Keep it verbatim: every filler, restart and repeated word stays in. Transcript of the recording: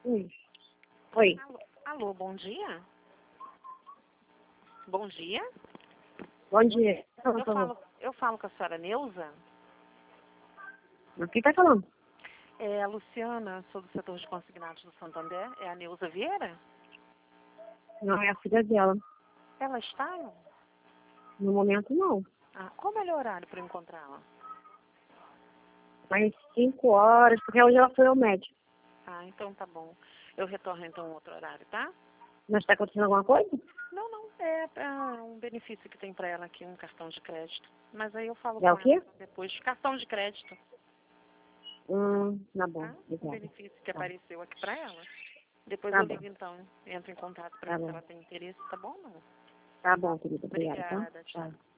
Oi. Oi. Alô, alô, bom dia? Bom dia? Bom dia. Eu falo, eu falo com a senhora Neuza. O que tá falando? É a Luciana, sou do setor de consignados do Santander. É a Neuza Vieira? Não, é a filha dela. Ela está? No momento, não. Ah, qual o melhor horário para eu encontrá-la? Mais cinco horas, porque hoje ela foi ao médico. Ah, então tá bom. Eu retorno então outro horário, tá? Mas tá acontecendo alguma coisa? Não, não. É, é um benefício que tem para ela aqui, um cartão de crédito. Mas aí eu falo É com o quê? ela depois. Cartão de crédito, Hum, tá bom. tá? Um Obrigada. benefício que Tá, apareceu aqui para ela. Depois tá eu bom. ligo então, entro em contato para Tá ver se bom. ela tem interesse, tá bom, não? Tá bom, querida. Obrigada, tá? Obrigada, tchau. Tchau.